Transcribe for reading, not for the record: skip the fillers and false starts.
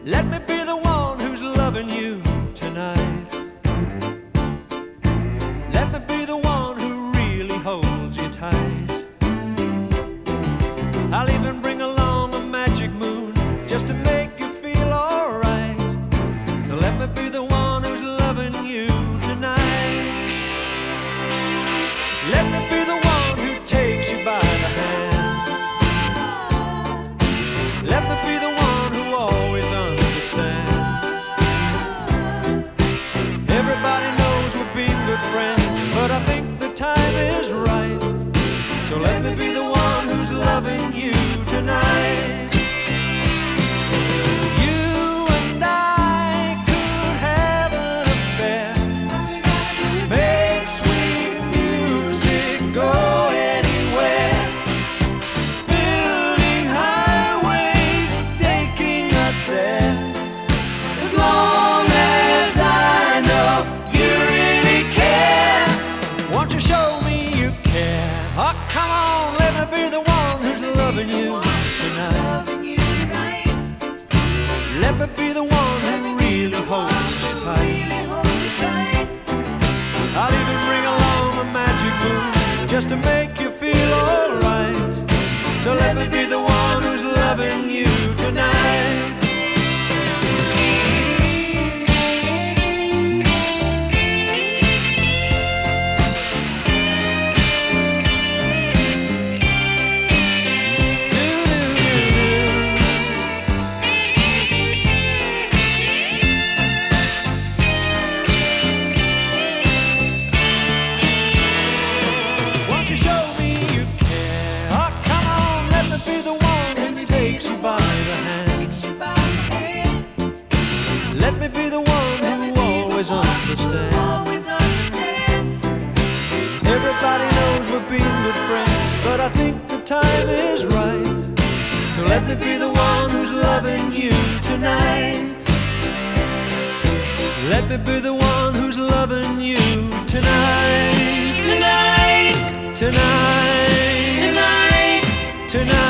Let me be the one who's loving you tonight. Let me be the one who really holds you tight. I'll even bring along a magic moon just to make you feel alright. So let me be the one who's loving you tonight. Let me be the one who takes you by the hand. Let me be the one who always understands. Everybody knows we've been good friends, but I think the time is right. So let me be the one who's loving you tonight. Oh, come on, let me be the one who's loving you tonight. Let me be the one who really holds you tight. I'll even bring along a magic moon just to make you feel alright. So let me be the one who's loving you tonight. Let me be the one who always understands. Everybody knows we've been good friends, but I think the time is right. So let me be the one who's loving you tonight. Let me be the one who's loving you tonight. Tonight, tonight, tonight, tonight.